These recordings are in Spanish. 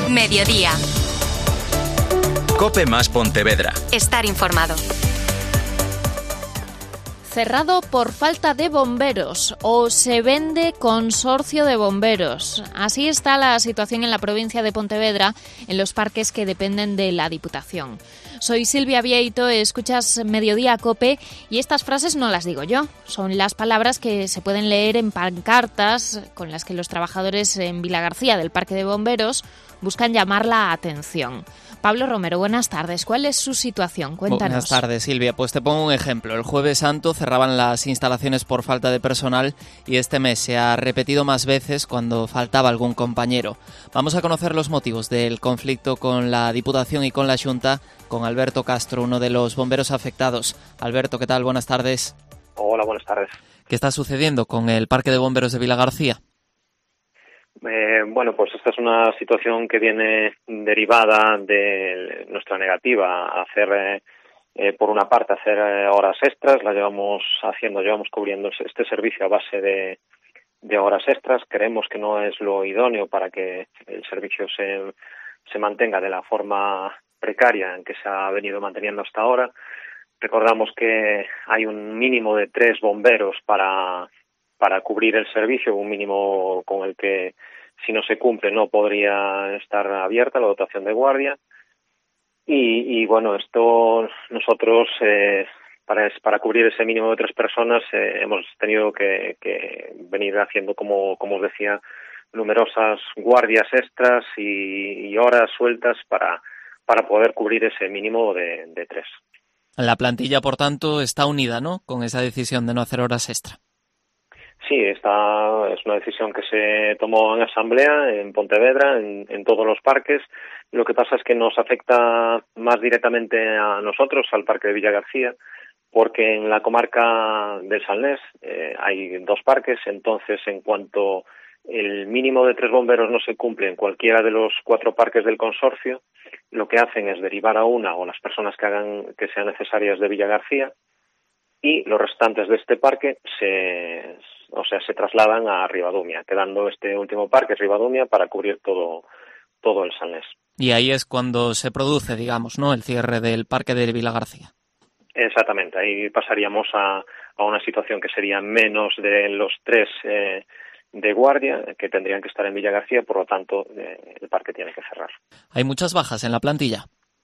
Mediodía. COPE más Pontevedra. Estar informado. Cerrado por falta de bomberos o se vende consorcio de bomberos. Así está la situación en la provincia de Pontevedra, en los parques que dependen de la Diputación. Soy Silvia Vieito, escuchas Mediodía COPE y estas frases no las digo yo. Son las palabras que se pueden leer en pancartas con las que los trabajadores en Vilagarcía del Parque de Bomberos buscan llamar la atención. Pablo Romero, buenas tardes. ¿Cuál es su situación? Cuéntanos. Buenas tardes, Silvia. Pues te pongo un ejemplo. El Jueves Santo cerraban las instalaciones por falta de personal y este mes se ha repetido más veces cuando faltaba algún compañero. Vamos a conocer los motivos del conflicto con la Diputación y con la Xunta con Alberto Castro, uno de los bomberos afectados. Alberto, ¿qué tal? Buenas tardes. Hola, buenas tardes. ¿Qué está sucediendo con el Parque de Bomberos de Vilagarcía? Bueno, pues esta es una situación que viene derivada de nuestra negativa a hacer, por una parte, hacer horas extras. Llevamos cubriendo este servicio a base de horas extras. Creemos que no es lo idóneo para que el servicio se mantenga de la forma precaria en que se ha venido manteniendo hasta ahora. Recordamos que hay un mínimo de 3 bomberos para cubrir el servicio, un mínimo con el que, si no se cumple, no podría estar abierta la dotación de guardia. Y bueno, esto nosotros, para cubrir ese mínimo de 3 personas, hemos tenido que venir haciendo, como os decía, numerosas guardias extras y horas sueltas para poder cubrir ese mínimo de 3. La plantilla, por tanto, está unida, ¿no?, con esa decisión de no hacer horas extra. Sí, esta es una decisión que se tomó en asamblea en Pontevedra, en todos los parques. Lo que pasa es que nos afecta más directamente a nosotros, al Parque de Vilagarcía, porque en la comarca del Salnés hay 2 parques. Entonces, en cuanto el mínimo de 3 bomberos no se cumple en cualquiera de los 4 parques del consorcio, lo que hacen es derivar a una o las personas que sean necesarias de Vilagarcía, y los restantes de este parque se trasladan a Ribadumia, quedando este último parque, Ribadumia, para cubrir todo el Salnés. Y ahí es cuando se produce, digamos, ¿no?, el cierre del Parque de Vilagarcía. Exactamente, ahí pasaríamos a una situación que sería menos de los 3 de guardia que tendrían que estar en Vilagarcía, por lo tanto el parque tiene que cerrar. ¿Hay muchas bajas en la plantilla?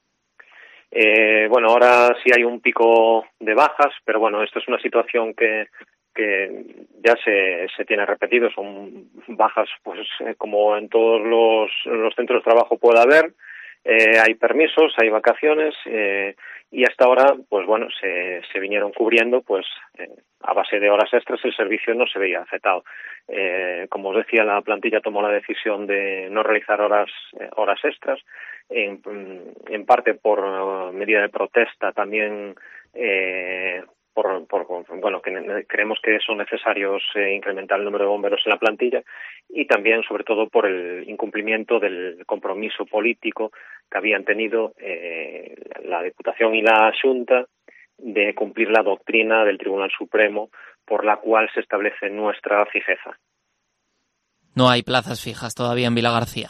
Bueno, ahora sí hay un pico de bajas, pero bueno, esto es una situación que ya se tiene repetido. Son bajas, pues como en todos los centros de trabajo puede haber. Hay permisos, hay vacaciones, y hasta ahora, pues bueno, se vinieron cubriendo, pues a base de horas extras. El servicio no se veía afectado. Como os decía, la plantilla tomó la decisión de no realizar horas extras, en parte por medida de protesta, también bueno, que creemos que son necesarios incrementar el número de bomberos en la plantilla, y también, sobre todo, por el incumplimiento del compromiso político que habían tenido la Diputación y la Xunta de cumplir la doctrina del Tribunal Supremo, por la cual se establece nuestra fijeza. No hay plazas fijas todavía en Vilagarcía.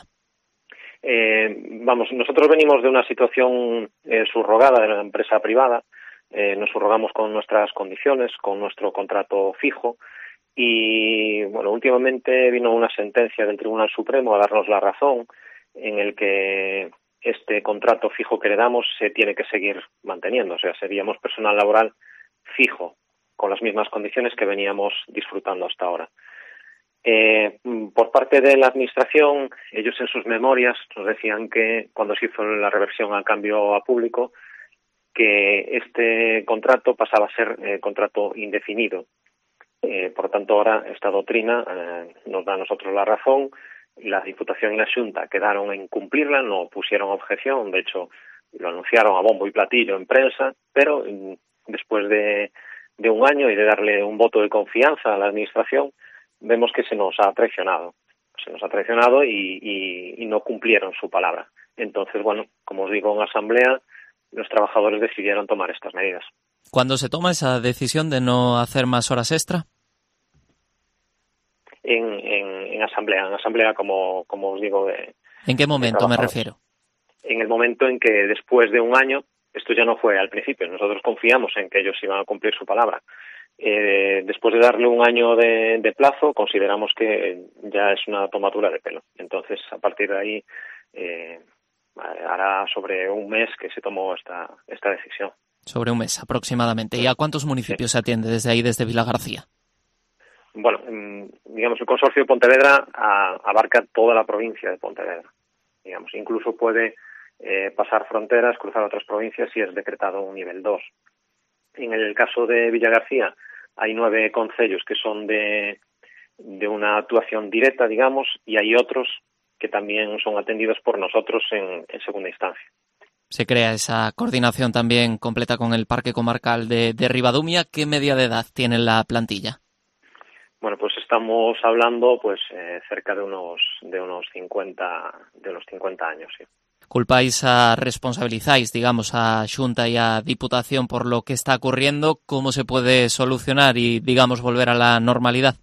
Nosotros venimos de una situación subrogada de la empresa privada. Nos subrogamos con nuestras condiciones, con nuestro contrato fijo, y bueno, últimamente vino una sentencia del Tribunal Supremo a darnos la razón, en el que este contrato fijo que le damos se tiene que seguir manteniendo. O sea, seríamos personal laboral fijo, con las mismas condiciones que veníamos disfrutando hasta ahora. Por parte de la Administración, ellos en sus memorias nos decían que cuando se hizo la reversión al cambio a público, que este contrato pasaba a ser contrato indefinido. Por tanto, ahora esta doctrina nos da a nosotros la razón. La Diputación y la Xunta quedaron en cumplirla, no pusieron objeción. De hecho, lo anunciaron a bombo y platillo en prensa, pero después de un año y de darle un voto de confianza a la Administración, vemos que se nos ha traicionado. Y no cumplieron su palabra. Entonces, bueno, como os digo, en asamblea los trabajadores decidieron tomar estas medidas. ¿Cuándo se toma esa decisión de no hacer más horas extra? En asamblea, como os digo, ¿En qué momento me refiero? En el momento en que después de un año, esto ya no fue al principio, nosotros confiamos en que ellos iban a cumplir su palabra. Después de darle un año de plazo, consideramos que ya es una tomadura de pelo. Entonces, a partir de ahí, hará sobre un mes que se tomó esta decisión. Sobre un mes aproximadamente. ¿Y a cuántos municipios se atiende desde ahí, desde Vilagarcía? Bueno, digamos, el consorcio de Pontevedra abarca toda la provincia de Pontevedra. Digamos, incluso puede pasar fronteras, cruzar otras provincias si es decretado un nivel 2. En el caso de Villagarcía hay 9 concellos que son de una actuación directa, digamos, y hay otros que también son atendidos por nosotros en segunda instancia. Se crea esa coordinación también completa con el Parque Comarcal de Ribadumia. ¿Qué media de edad tiene la plantilla? Bueno, pues estamos hablando pues cerca de unos 50 años, sí. Responsabilizáis, digamos, a Xunta y a Diputación por lo que está ocurriendo. ¿Cómo se puede solucionar y, digamos, volver a la normalidad?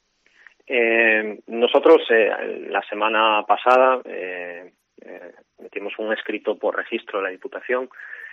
Nosotros la semana pasada metimos un escrito por registro de la Diputación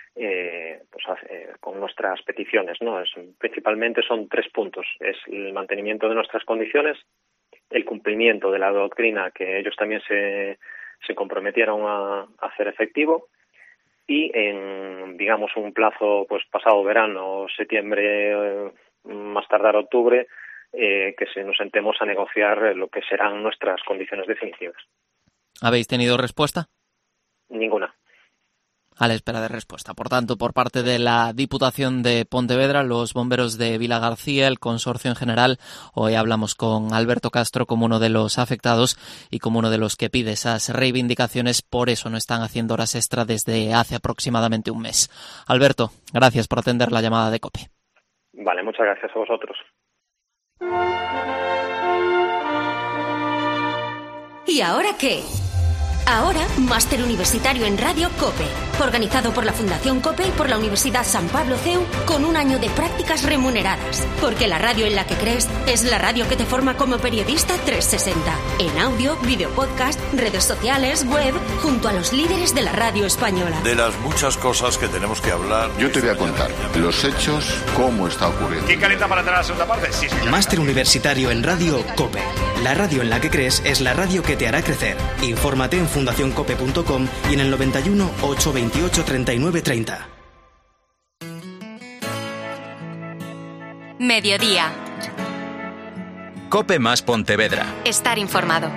con nuestras peticiones, ¿no? Principalmente son 3 puntos. Es el mantenimiento de nuestras condiciones, el cumplimiento de la doctrina que ellos también se comprometieron a hacer efectivo, y en, digamos, un plazo pues pasado verano, septiembre, más tardar octubre, que nos sentemos a negociar lo que serán nuestras condiciones definitivas. ¿Habéis tenido respuesta? Ninguna. A la espera de respuesta. Por tanto, por parte de la Diputación de Pontevedra, los bomberos de Vilagarcía, el consorcio en general, hoy hablamos con Alberto Castro como uno de los afectados y como uno de los que pide esas reivindicaciones. Por eso no están haciendo horas extra desde hace aproximadamente un mes. Alberto, gracias por atender la llamada de COPE. Vale, muchas gracias a vosotros. ¿Y ahora qué? Ahora, Máster Universitario en Radio COPE, organizado por la Fundación COPE y por la Universidad San Pablo CEU, con un año de prácticas remuneradas. Porque la radio en la que crees es la radio que te forma como periodista 360. En audio, videopodcast, redes sociales, web, junto a los líderes de la radio española. De las muchas cosas que tenemos que hablar. Yo te voy a contar los hechos, cómo está ocurriendo. ¿Quién calienta para entrar a la segunda parte? Sí, señor. Máster Universitario en Radio COPE. La radio en la que crees es la radio que te hará crecer. Infórmate en fundacioncope.com y en el 91 828 39 30. Mediodía. COPE más Pontevedra. Estar informado.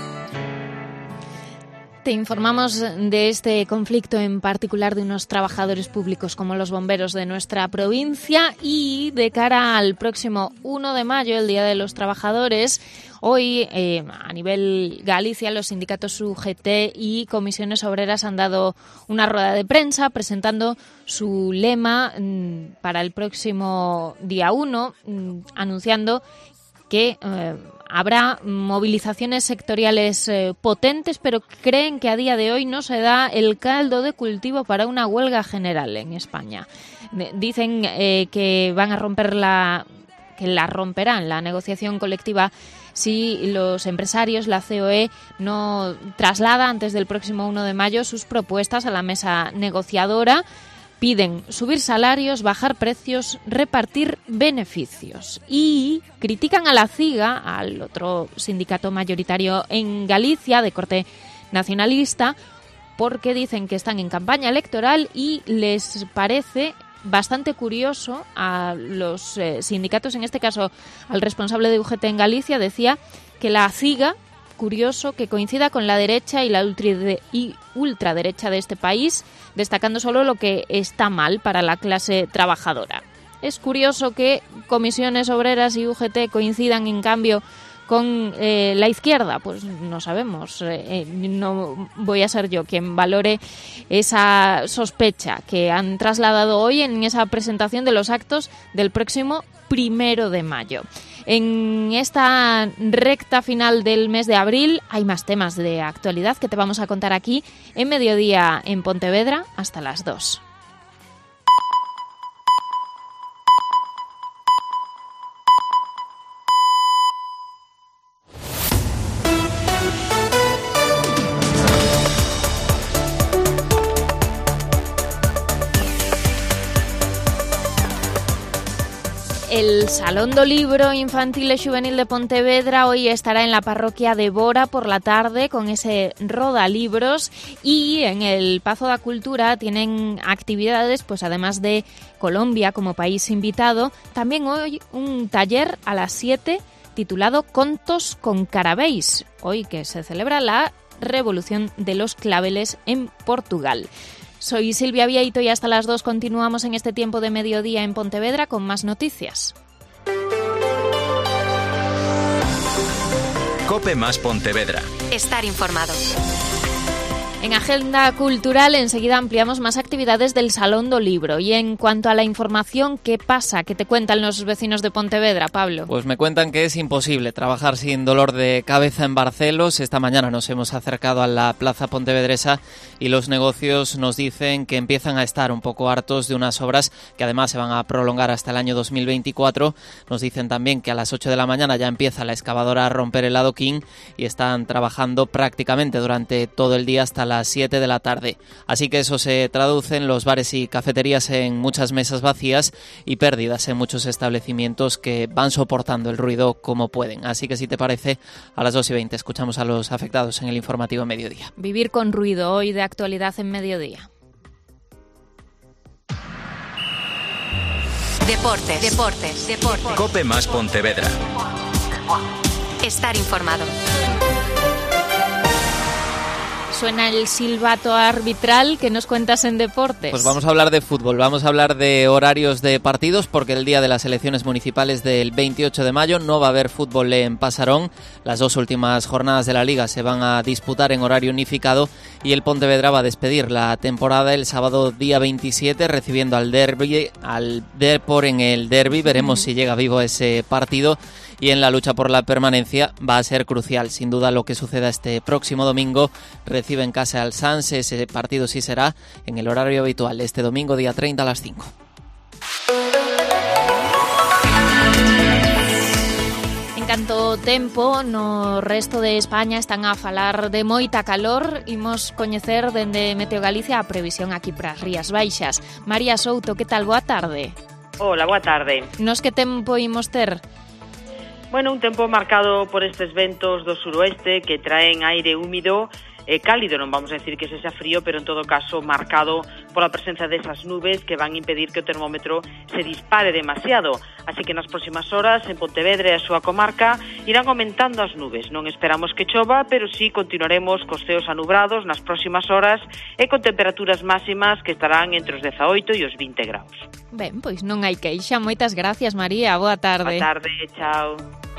Te informamos de este conflicto en particular de unos trabajadores públicos como los bomberos de nuestra provincia, y de cara al próximo 1 de mayo, el Día de los Trabajadores. Hoy, a nivel Galicia, los sindicatos UGT y comisiones obreras han dado una rueda de prensa presentando su lema para el próximo día 1, anunciando que habrá movilizaciones sectoriales potentes, pero creen que a día de hoy no se da el caldo de cultivo para una huelga general en España. Dicen que van a romperán la negociación colectiva si los empresarios, la COE, no traslada antes del próximo 1 de mayo sus propuestas a la mesa negociadora. Piden subir salarios, bajar precios, repartir beneficios, y critican a la CIGA, al otro sindicato mayoritario en Galicia de corte nacionalista, porque dicen que están en campaña electoral y les parece bastante curioso a los sindicatos, en este caso al responsable de UGT en Galicia, decía que la CIGA, curioso que coincida con la derecha y la ultraderecha de este país, destacando solo lo que está mal para la clase trabajadora. Es curioso que comisiones obreras y UGT coincidan, en cambio, con la izquierda. Pues no sabemos. No voy a ser yo quien valore esa sospecha que han trasladado hoy en esa presentación de los actos del próximo 1 de mayo. En esta recta final del mes de abril hay más temas de actualidad que te vamos a contar aquí en Mediodía en Pontevedra hasta las 2. El Salón do Libro Infantil e Xuvenil de Pontevedra hoy estará en la parroquia de Bora por la tarde con ese Roda Libros, y en el Pazo da Cultura tienen actividades, pues además de Colombia como país invitado, también hoy un taller a las 7 titulado Contos con Carabeis, hoy que se celebra la Revolución de los Claveles en Portugal. Soy Silvia Vieito y hasta las 2 continuamos en este tiempo de mediodía en Pontevedra con más noticias. COPE más Pontevedra. Estar informado. En Agenda Cultural enseguida ampliamos más actividades del Salón do Libro. Y en cuanto a la información, ¿qué pasa? ¿Qué te cuentan los vecinos de Pontevedra, Pablo? Pues me cuentan que es imposible trabajar sin dolor de cabeza en Barcelos. Esta mañana nos hemos acercado a la Plaza Pontevedresa y los negocios nos dicen que empiezan a estar un poco hartos de unas obras que además se van a prolongar hasta el año 2024. Nos dicen también que a las 8 de la mañana ya empieza la excavadora a romper el adoquín y están trabajando prácticamente durante todo el día hasta las 7 de la tarde. Así que eso se traduce en los bares y cafeterías en muchas mesas vacías y pérdidas en muchos establecimientos que van soportando el ruido como pueden. Así que si te parece, a las 2:20 escuchamos a los afectados en el informativo Mediodía. Vivir con ruido, hoy de actualidad en Mediodía. Deportes. COPE más Pontevedra. Estar informado. Suena el silbato arbitral. ¿Qué nos cuentas en deportes? Pues vamos a hablar de fútbol, vamos a hablar de horarios de partidos, porque el día de las elecciones municipales del 28 de mayo no va a haber fútbol en Pasarón. Las 2 últimas jornadas de la Liga se van a disputar en horario unificado y el Pontevedra va a despedir la temporada el sábado día 27 recibiendo al Depor en el derbi. Veremos si llega vivo ese partido. Y en la lucha por la permanencia va a ser crucial, sin duda, lo que suceda este próximo domingo. Recibe en casa al Sanse, ese partido sí será en el horario habitual, este domingo día 30 a las 5. En canto tempo, no resto de España están a falar de moita calor. Imos coñecer dende Meteo Galicia a previsión aquí para as Rías Baixas. María Souto, que tal? Boa tarde. Hola, boa tarde. Nos que tempo imos ter? Bueno, un tempo marcado por estes ventos do suroeste que traen aire húmido e cálido, non vamos a decir que sexa frío, pero en todo caso marcado pola presencia desas nubes que van impedir que o termómetro se dispare demasiado. Así que nas próximas horas en Pontevedra e a súa comarca irán aumentando as nubes. Non esperamos que chova, pero sí continuaremos cos ceos anubrados nas próximas horas e con temperaturas máximas que estarán entre os 18 e os 20 graus. Ben, pois non hai queixa. Moitas gracias, María. Boa tarde. Boa tarde, chao.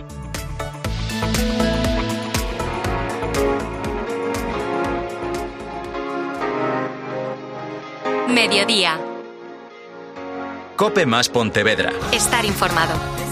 Mediodía. COPE más Pontevedra. Estar informado.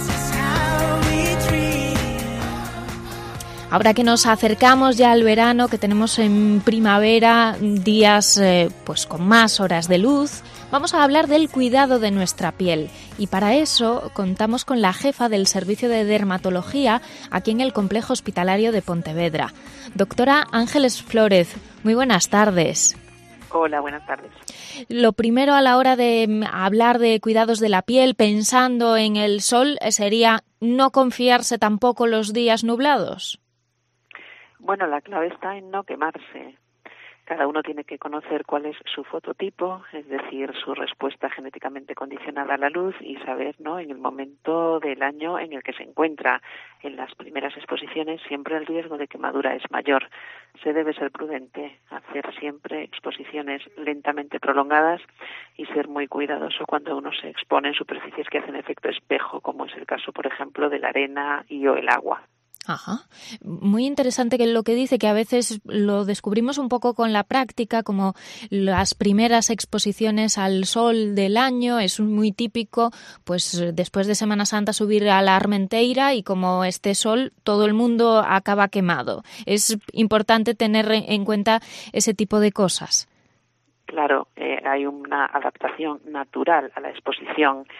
Ahora que nos acercamos ya al verano, que tenemos en primavera días pues con más horas de luz, vamos a hablar del cuidado de nuestra piel. Y para eso contamos con la jefa del Servicio de Dermatología aquí en el Complejo Hospitalario de Pontevedra, doctora Ángeles Flórez. Muy buenas tardes. Hola, buenas tardes. Lo primero a la hora de hablar de cuidados de la piel, pensando en el sol, sería no confiarse tampoco los días nublados. Bueno, la clave está en no quemarse. Cada uno tiene que conocer cuál es su fototipo, es decir, su respuesta genéticamente condicionada a la luz y saber, ¿no?, en el momento del año en el que se encuentra. En las primeras exposiciones siempre el riesgo de quemadura es mayor. Se debe ser prudente, hacer siempre exposiciones lentamente prolongadas y ser muy cuidadoso cuando uno se expone en superficies que hacen efecto espejo, como es el caso, por ejemplo, de la arena y o el agua. Ajá. Muy interesante que lo que dice, que a veces lo descubrimos un poco con la práctica, como las primeras exposiciones al sol del año, es muy típico, pues después de Semana Santa subir a la Armenteira y como este sol todo el mundo acaba quemado. Es importante tener en cuenta ese tipo de cosas. Claro, hay una adaptación natural a la exposición.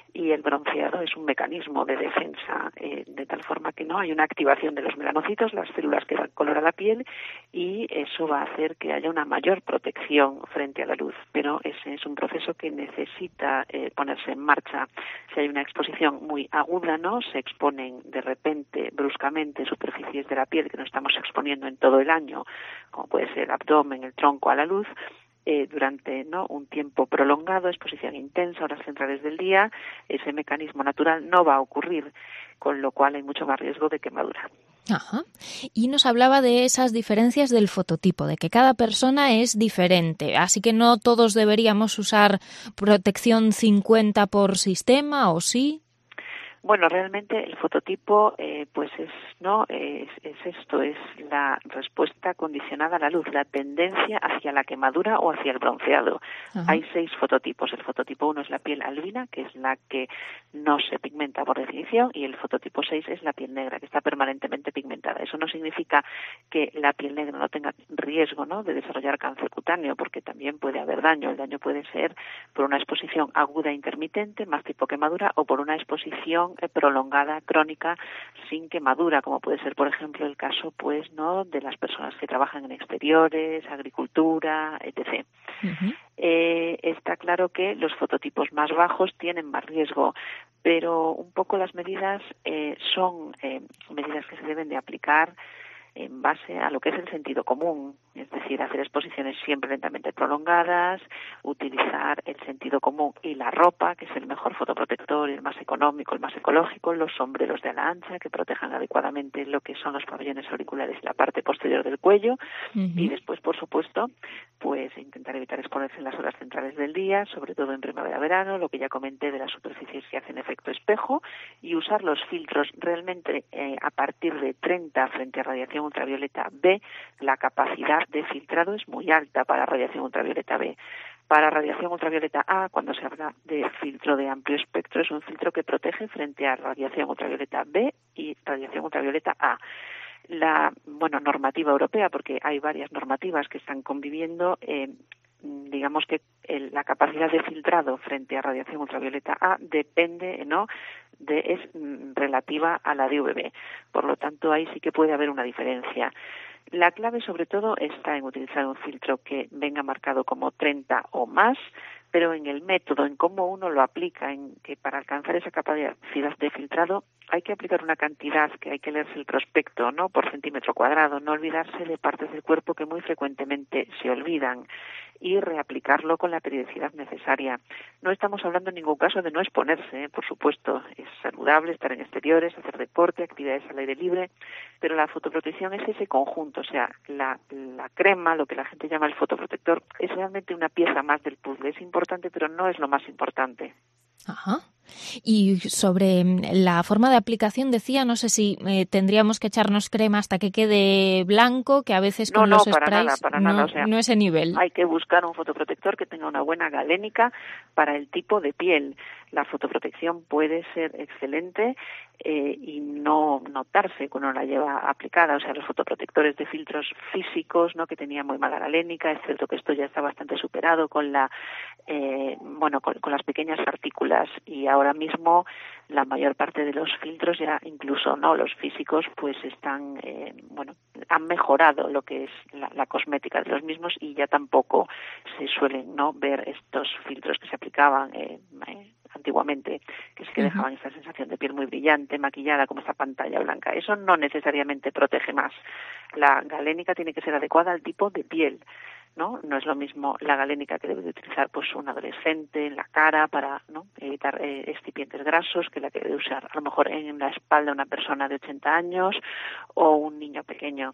y el bronceado es un mecanismo de defensa, de tal forma que no hay una activación de los melanocitos, las células que dan color a la piel, y eso va a hacer que haya una mayor protección frente a la luz, pero ese es un proceso que necesita ponerse en marcha. Si hay una exposición muy aguda, ¿no?, se exponen de repente, bruscamente, superficies de la piel que no estamos exponiendo en todo el año, como puede ser el abdomen, el tronco, a la luz, durante un tiempo prolongado, exposición intensa, horas centrales del día, ese mecanismo natural no va a ocurrir, con lo cual hay mucho más riesgo de quemadura. Ajá. Y nos hablaba de esas diferencias del fototipo, de que cada persona es diferente, así que no todos deberíamos usar protección 50 por sistema, ¿o sí? Bueno, realmente el fototipo, pues es esto, es la respuesta condicionada a la luz, la tendencia hacia la quemadura o hacia el bronceado. Ajá. Hay 6 fototipos. El fototipo 1 es la piel albina, que es la que no se pigmenta por definición, y el fototipo 6 es la piel negra, que está permanentemente pigmentada. Eso no significa que la piel negra no tenga riesgo, ¿no?, de desarrollar cáncer cutáneo, porque también puede haber daño. El daño puede ser por una exposición aguda intermitente, más tipo quemadura, o por una exposición prolongada, crónica, sin quemadura, como puede ser, por ejemplo, el caso, pues, ¿no?, de las personas que trabajan en exteriores, agricultura, etc. Uh-huh. Está claro que los fototipos más bajos tienen más riesgo, pero un poco las medidas son medidas que se deben de aplicar en base a lo que es el sentido común, es decir, hacer exposiciones siempre lentamente prolongadas, utilizar el sentido común y la ropa, que es el mejor fotoprotector, el más económico, el más ecológico, los sombreros de ala ancha que protejan adecuadamente lo que son los pabellones auriculares y la parte posterior del cuello, uh-huh. Y después, por supuesto, pues intentar evitar exponerse en las horas centrales del día, sobre todo en primavera-verano, lo que ya comenté de las superficies que hacen efecto espejo, y usar los filtros realmente a partir de 30 frente a radiación ultravioleta B, la capacidad de filtrado es muy alta para radiación ultravioleta B. Para radiación ultravioleta A, cuando se habla de filtro de amplio espectro, es un filtro que protege frente a radiación ultravioleta B y radiación ultravioleta A. La normativa europea, porque hay varias normativas que están conviviendo, digamos que la capacidad de filtrado frente a radiación ultravioleta A depende, ¿no?, es relativa a la de UVB. Por lo tanto, ahí sí que puede haber una diferencia. La clave, sobre todo, está en utilizar un filtro que venga marcado como 30 o más, pero en el método, en cómo uno lo aplica, en que para alcanzar esa capacidad de filtrado hay que aplicar una cantidad que hay que leerse el prospecto, ¿no?, por centímetro cuadrado, no olvidarse de partes del cuerpo que muy frecuentemente se olvidan, y reaplicarlo con la periodicidad necesaria. No estamos hablando en ningún caso de no exponerse, por supuesto, es saludable estar en exteriores, hacer deporte, actividades al aire libre, pero la fotoprotección es ese conjunto, o sea, la crema, lo que la gente llama el fotoprotector, es realmente una pieza más del puzzle, es importante, pero no es lo más importante. Ajá. Y sobre la forma de aplicación decía, no sé si tendríamos que echarnos crema hasta que quede blanco, que a veces con los sprays para nada, o sea, no ese nivel. Hay que buscar un fotoprotector que tenga una buena galénica para el tipo de piel. La fotoprotección puede ser excelente y no notarse cuando la lleva aplicada, o sea, los fotoprotectores de filtros físicos, ¿no?, que tenían muy mala galénica, es cierto que esto ya está bastante superado con con las pequeñas partículas, y ahora mismo la mayor parte de los filtros ya incluso los físicos pues están han mejorado lo que es la cosmética de los mismos, y ya tampoco se suelen ver estos filtros que se aplicaban antiguamente, que sí que dejaban esa sensación de piel muy brillante, maquillada, como esta pantalla blanca. Eso no necesariamente protege más. La galénica tiene que ser adecuada al tipo de piel, ¿no? No es lo mismo la galénica que debe de utilizar pues un adolescente en la cara para evitar excipientes grasos, que la que debe usar a lo mejor en la espalda una persona de 80 años o un niño pequeño.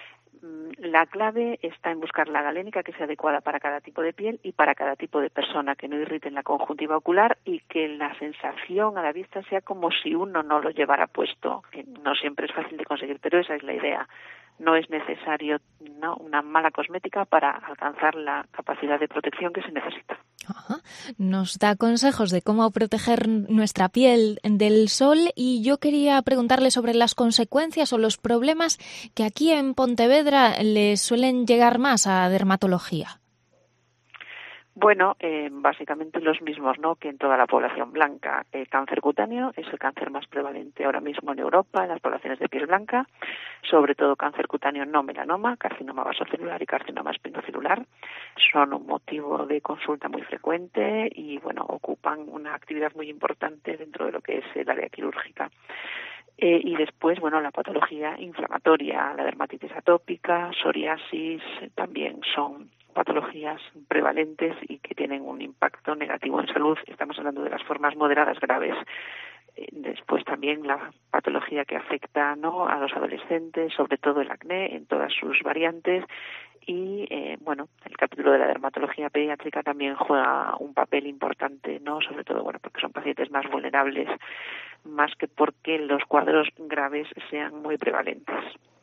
La clave está en buscar la galénica que sea adecuada para cada tipo de piel y para cada tipo de persona, que no irriten la conjuntiva ocular y que la sensación a la vista sea como si uno no lo llevara puesto, que no siempre es fácil de conseguir, pero esa es la idea. No es necesario una mala cosmética para alcanzar la capacidad de protección que se necesita. Ajá. Nos da consejos de cómo proteger nuestra piel del sol, y yo quería preguntarle sobre las consecuencias o los problemas que aquí en Pontevedra le suelen llegar más a dermatología. Bueno, básicamente los mismos, ¿no?, que en toda la población blanca. El cáncer cutáneo es el cáncer más prevalente ahora mismo en Europa, en las poblaciones de piel blanca, sobre todo cáncer cutáneo no melanoma, carcinoma vasocelular y carcinoma espinocelular. Son un motivo de consulta muy frecuente y, bueno, ocupan una actividad muy importante dentro de lo que es el área quirúrgica. Y después, bueno, la patología inflamatoria, la dermatitis atópica, psoriasis, también son patologías prevalentes y que tienen un impacto negativo en salud. Estamos hablando de las formas moderadas graves. Después también la patología que afecta, ¿no?, a los adolescentes, sobre todo el acné en todas sus variantes. Y, bueno, el capítulo de la dermatología pediátrica también juega un papel importante, ¿no?, sobre todo, bueno, porque son pacientes más vulnerables, más que porque los cuadros graves sean muy prevalentes.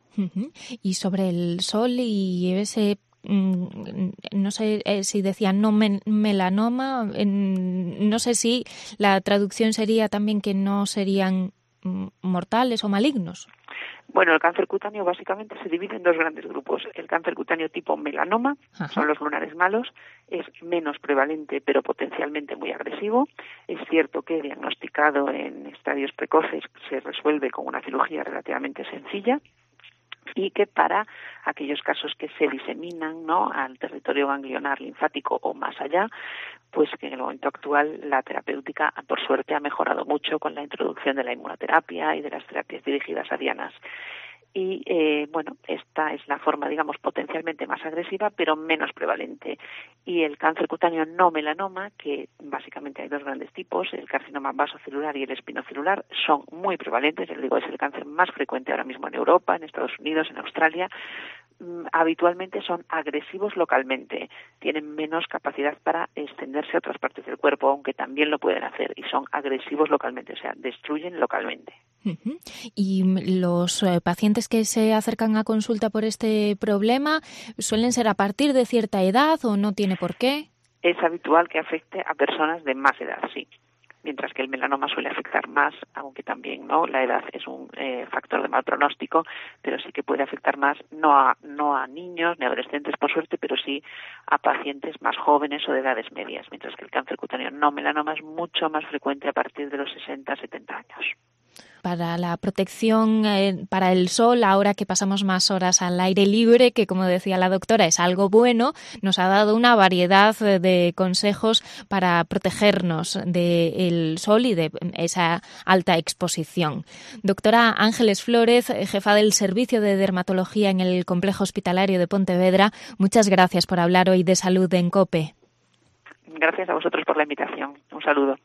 Y sobre el sol y ese, no sé si decían no melanoma, no sé si la traducción sería también que no serían mortales o malignos. Bueno, el cáncer cutáneo básicamente se divide en dos grandes grupos. El cáncer cutáneo tipo melanoma, son los lunares malos, es menos prevalente pero potencialmente muy agresivo. Es cierto que diagnosticado en estadios precoces se resuelve con una cirugía relativamente sencilla, y que para aquellos casos que se diseminan, ¿no?, al territorio ganglionar linfático o más allá, pues que en el momento actual la terapéutica, por suerte, ha mejorado mucho con la introducción de la inmunoterapia y de las terapias dirigidas a dianas. Y, bueno, esta es la forma, digamos, potencialmente más agresiva, pero menos prevalente. Y el cáncer cutáneo no melanoma, que básicamente hay dos grandes tipos, el carcinoma vasocelular y el espinocelular, son muy prevalentes. Les digo, es el cáncer más frecuente ahora mismo en Europa, en Estados Unidos, en Australia. Habitualmente son agresivos localmente, tienen menos capacidad para extenderse a otras partes del cuerpo, aunque también lo pueden hacer, y son agresivos localmente, o sea, destruyen localmente. ¿Y los pacientes que se acercan a consulta por este problema suelen ser a partir de cierta edad o no tiene por qué? Es habitual que afecte a personas de más edad, sí. Mientras que el melanoma suele afectar más, aunque también no, la edad es un factor de mal pronóstico, pero sí que puede afectar más, no a niños ni adolescentes por suerte, pero sí a pacientes más jóvenes o de edades medias, mientras que el cáncer cutáneo no melanoma es mucho más frecuente a partir de los 60-70 años. Para la protección para el sol, ahora que pasamos más horas al aire libre, que como decía la doctora es algo bueno, nos ha dado una variedad de consejos para protegernos del sol y de esa alta exposición. Doctora Ángeles Flórez, jefa del Servicio de Dermatología en el Complejo Hospitalario de Pontevedra, muchas gracias por hablar hoy de salud en COPE. Gracias a vosotros por la invitación. Un saludo.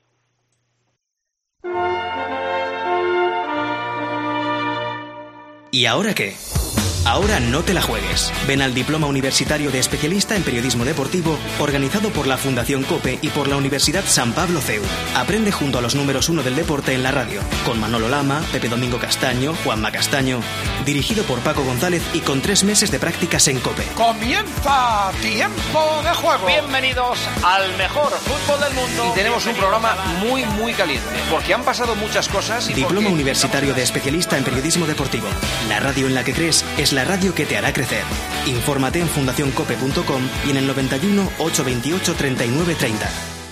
¿Y ahora qué? Ahora no te la juegues. Ven al Diploma Universitario de Especialista en Periodismo Deportivo, organizado por la Fundación COPE y por la Universidad San Pablo CEU. Aprende junto a los números 1 del deporte en la radio, con Manolo Lama, Pepe Domingo Castaño, Juanma Castaño, dirigido por Paco González y con 3 meses de prácticas en COPE. ¡Comienza Tiempo de Juego! Bienvenidos al mejor fútbol del mundo. Y tenemos un programa muy, muy caliente, porque han pasado muchas cosas. Diploma Universitario de Especialista en Periodismo Deportivo. La radio en la que crees es la radio que te hará crecer. Infórmate en fundacioncope.com y en el 91 828 39 30.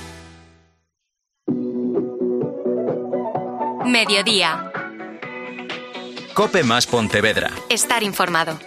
Mediodía. COPE más Pontevedra. Estar informado.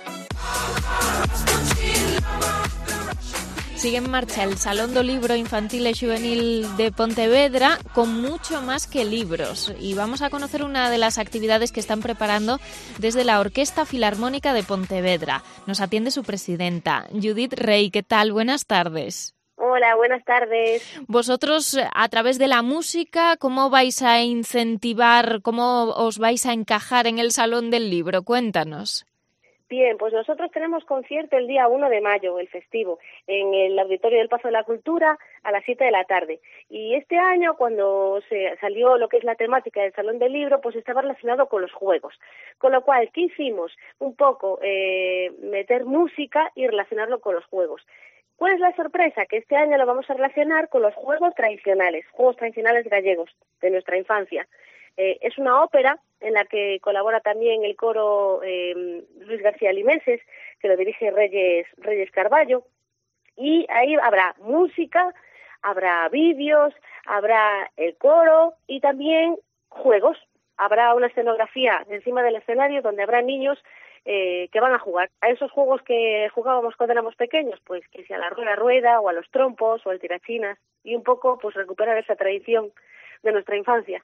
Sigue en marcha el Salón do Libro Infantil e Xuvenil de Pontevedra con mucho más que libros. Y vamos a conocer una de las actividades que están preparando desde la Orquesta Filarmónica de Pontevedra. Nos atiende su presidenta, Judith Rey. ¿Qué tal? Buenas tardes. Hola, buenas tardes. Vosotros, a través de la música, ¿cómo vais a incentivar, cómo os vais a encajar en el Salón del Libro? Cuéntanos. Bien, pues nosotros tenemos concierto el día 1 de mayo, el festivo, en el Auditorio del Pazo de la Cultura a las 7 de la tarde. Y este año, cuando se salió lo que es la temática del Salón del Libro, pues estaba relacionado con los juegos. Con lo cual, ¿qué hicimos? Un poco meter música y relacionarlo con los juegos. ¿Cuál es la sorpresa? Que este año lo vamos a relacionar con los juegos tradicionales gallegos de nuestra infancia. Es una ópera en la que colabora también el coro Luis García Limeses, que lo dirige Reyes Carballo, Y ahí habrá música, habrá vídeos, habrá el coro y también juegos. Habrá una escenografía encima del escenario donde habrá niños que van a jugar a esos juegos que jugábamos cuando éramos pequeños, pues que sea la rueda o a los trompos o el tirachinas, y un poco pues recuperar esa tradición de nuestra infancia.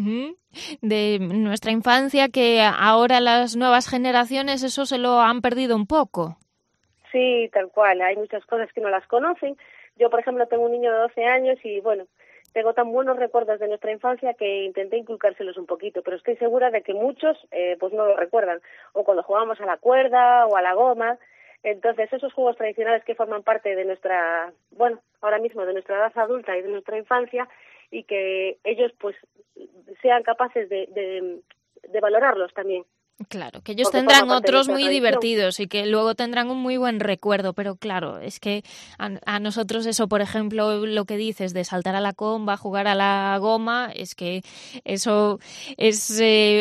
De nuestra infancia, que ahora las nuevas generaciones eso se lo han perdido un poco. Sí, tal cual, hay muchas cosas que no las conocen. Yo, por ejemplo, tengo un niño de 12 años y bueno, tengo tan buenos recuerdos de nuestra infancia que intenté inculcárselos un poquito, pero estoy segura de que muchos pues no lo recuerdan, o cuando jugábamos a la cuerda o a la goma. Entonces, esos juegos tradicionales que forman parte de nuestra, bueno, ahora mismo de nuestra edad adulta y de nuestra infancia, y que ellos pues sean capaces de valorarlos también. Claro, que ellos tendrán otros muy divertidos y que luego tendrán un muy buen recuerdo, pero claro, es que a nosotros eso, por ejemplo, lo que dices de saltar a la comba, jugar a la goma, es que eso es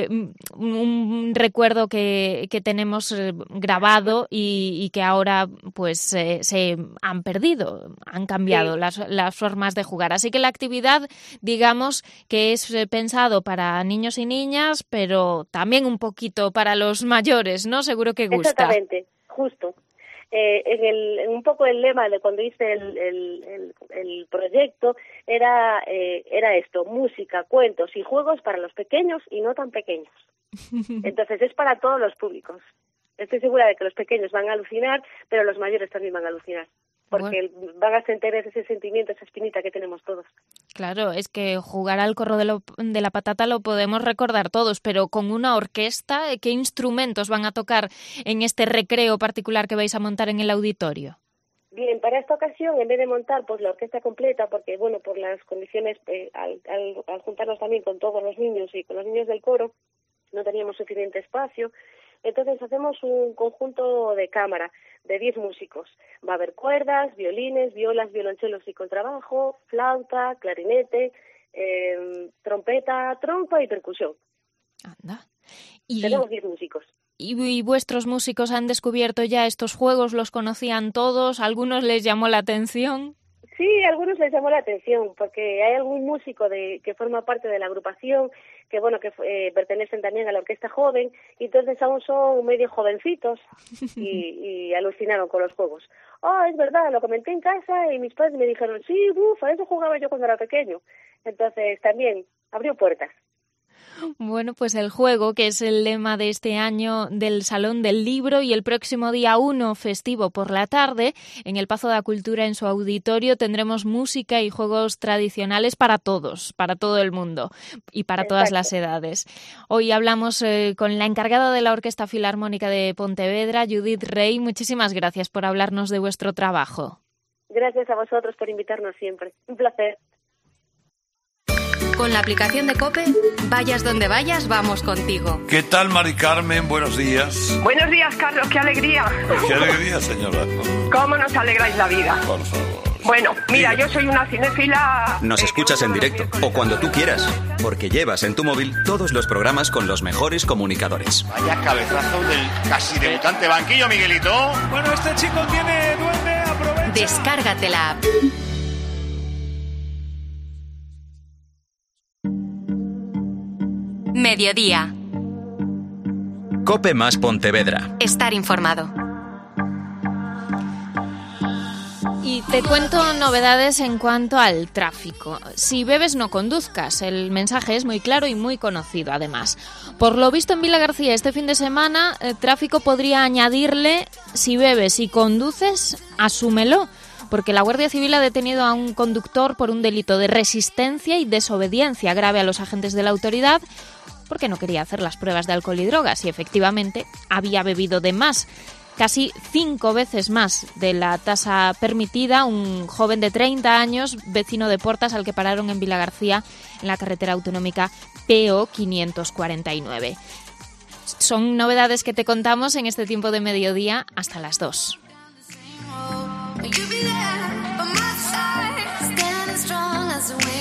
un recuerdo que tenemos grabado y que ahora pues se han perdido, han cambiado las formas de jugar. Así que la actividad, digamos que es pensado para niños y niñas, pero también un poquito para los mayores, ¿no? Seguro que gusta. Exactamente, justo. Un poco el lema de cuando hice el proyecto era esto: música, cuentos y juegos para los pequeños y no tan pequeños. Entonces es para todos los públicos. Estoy segura de que los pequeños van a alucinar, pero los mayores también van a alucinar, porque van a sentir ese sentimiento, esa espinita que tenemos todos. Claro, es que jugar al corro de la patata lo podemos recordar todos, pero con una orquesta, ¿qué instrumentos van a tocar en este recreo particular que vais a montar en el auditorio? Bien, para esta ocasión, en vez de montar pues la orquesta completa, porque bueno, por las condiciones, al juntarnos también con todos los niños y con los niños del coro, no teníamos suficiente espacio. Entonces hacemos un conjunto de cámara de 10 músicos. Va a haber cuerdas, violines, violas, violonchelos y contrabajo, flauta, clarinete, trompeta, trompa y percusión. Anda. Tenemos 10 músicos. ¿Y vuestros músicos han descubierto ya estos juegos? ¿Los conocían todos? ¿Algunos les llamó la atención? Sí, a algunos les llamó la atención, porque hay algún músico que forma parte de la agrupación, que bueno, que pertenecen también a la orquesta joven, y entonces aún son medio jovencitos y alucinaron con los juegos. Es verdad, lo comenté en casa y mis padres me dijeron, sí, a eso jugaba yo cuando era pequeño. Entonces también abrió puertas. Bueno, pues el juego, que es el lema de este año del Salón del Libro, y el próximo día 1, festivo por la tarde, en el Pazo da Cultura, en su auditorio, tendremos música y juegos tradicionales para todos, para todo el mundo y para todas las edades. Hoy hablamos con la encargada de la Orquesta Filarmónica de Pontevedra, Judith Rey. Muchísimas gracias por hablarnos de vuestro trabajo. Gracias a vosotros por invitarnos siempre. Un placer. Con la aplicación de COPE, vayas donde vayas, vamos contigo. ¿Qué tal, Mari Carmen? Buenos días. Buenos días, Carlos, qué alegría. Qué alegría, señora. ¿Cómo nos alegráis la vida? Por favor. Bueno, mira, yo soy una cinéfila... Nos escuchas en directo, o cuando tú quieras, porque llevas en tu móvil todos los programas con los mejores comunicadores. Vaya cabezazo del casi debutante banquillo, Miguelito. Bueno, este chico tiene duende, aprovecha. Descárgate la app. Mediodía. COPE más Pontevedra. Estar informado. Y te cuento novedades en cuanto al tráfico. Si bebes, no conduzcas. El mensaje es muy claro y muy conocido, además. Por lo visto en Vilagarcía este fin de semana, el tráfico podría añadirle: si bebes y conduces, asúmelo. Porque la Guardia Civil ha detenido a un conductor por un delito de resistencia y desobediencia grave a los agentes de la autoridad, porque no quería hacer las pruebas de alcohol y drogas y efectivamente había bebido de más. Casi 5 veces más de la tasa permitida. Un joven de 30 años, vecino de Portas, al que pararon en Vilagarcía, en la carretera autonómica PO 549. Son novedades que te contamos en este tiempo de mediodía hasta las 2. Will you be there by my side, standing strong as a wind?